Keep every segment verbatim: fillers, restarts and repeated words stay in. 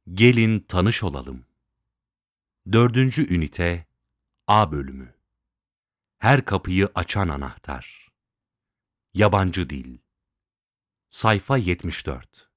Gelin tanış olalım. Dördüncü ünite A bölümü. Her kapıyı açan anahtar. Yabancı dil. Sayfa yetmiş dört.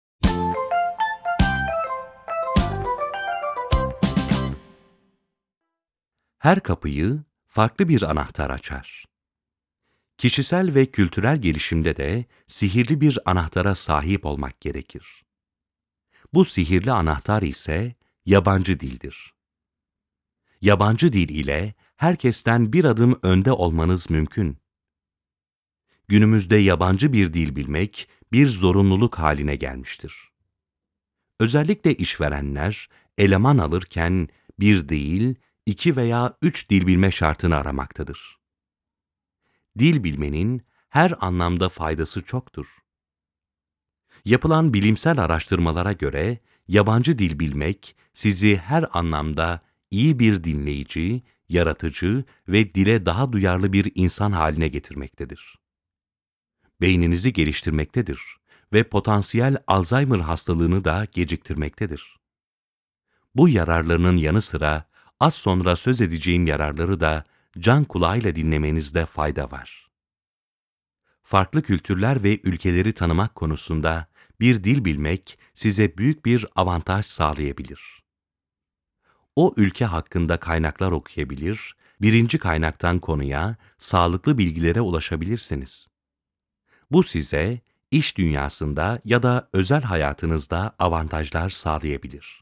Her kapıyı farklı bir anahtar açar. Kişisel ve kültürel gelişimde de sihirli bir anahtara sahip olmak gerekir. Bu sihirli anahtar ise yabancı dildir. Yabancı dil ile herkesten bir adım önde olmanız mümkün. Günümüzde yabancı bir dil bilmek bir zorunluluk haline gelmiştir. Özellikle işverenler eleman alırken bir değil, iki veya üç dil bilme şartını aramaktadır. Dil bilmenin her anlamda faydası çoktur. Yapılan bilimsel araştırmalara göre yabancı dil bilmek sizi her anlamda iyi bir dinleyici, yaratıcı ve dile daha duyarlı bir insan haline getirmektedir. Beyninizi geliştirmektedir ve potansiyel Alzheimer hastalığını da geciktirmektedir. Bu yararlarının yanı sıra az sonra söz edeceğim yararları da can kulağıyla dinlemenizde fayda var. Farklı kültürler ve ülkeleri tanımak konusunda bir dil bilmek size büyük bir avantaj sağlayabilir. O ülke hakkında kaynaklar okuyabilir, birinci kaynaktan konuya, sağlıklı bilgilere ulaşabilirsiniz. Bu size iş dünyasında ya da özel hayatınızda avantajlar sağlayabilir.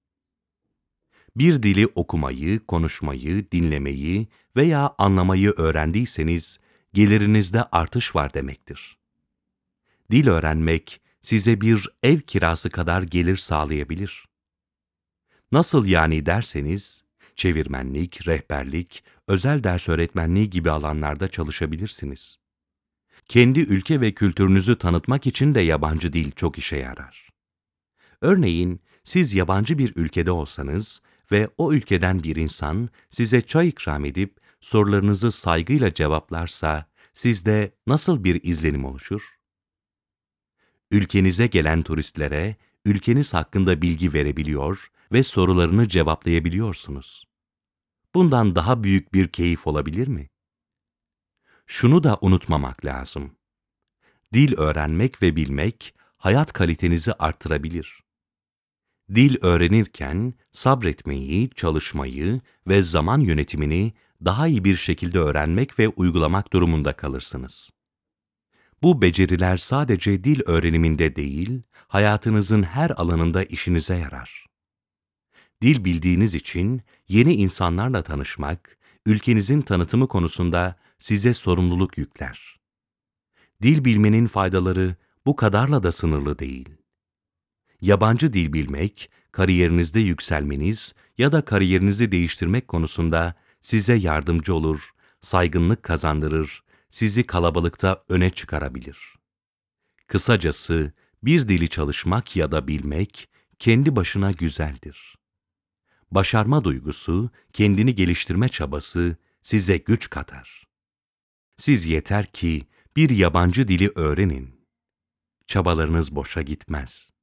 Bir dili okumayı, konuşmayı, dinlemeyi veya anlamayı öğrendiyseniz gelirinizde artış var demektir. Dil öğrenmek size bir ev kirası kadar gelir sağlayabilir. Nasıl yani derseniz, çevirmenlik, rehberlik, özel ders öğretmenliği gibi alanlarda çalışabilirsiniz. Kendi ülke ve kültürünüzü tanıtmak için de yabancı dil çok işe yarar. Örneğin, siz yabancı bir ülkede olsanız ve o ülkeden bir insan size çay ikram edip sorularınızı saygıyla cevaplarsa, sizde nasıl bir izlenim oluşur? Ülkenize gelen turistlere ülkeniz hakkında bilgi verebiliyor ve sorularını cevaplayabiliyorsunuz. Bundan daha büyük bir keyif olabilir mi? Şunu da unutmamak lazım. Dil öğrenmek ve bilmek hayat kalitenizi arttırabilir. Dil öğrenirken sabretmeyi, çalışmayı ve zaman yönetimini daha iyi bir şekilde öğrenmek ve uygulamak durumunda kalırsınız. Bu beceriler sadece dil öğreniminde değil, hayatınızın her alanında işinize yarar. Dil bildiğiniz için yeni insanlarla tanışmak, ülkenizin tanıtımı konusunda size sorumluluk yükler. Dil bilmenin faydaları bu kadarla da sınırlı değil. Yabancı dil bilmek, kariyerinizde yükselmeniz ya da kariyerinizi değiştirmek konusunda size yardımcı olur, saygınlık kazandırır, sizi kalabalıkta öne çıkarabilir. Kısacası bir dili çalışmak ya da bilmek kendi başına güzeldir. Başarma duygusu, kendini geliştirme çabası size güç katar. Siz yeter ki bir yabancı dili öğrenin. Çabalarınız boşa gitmez.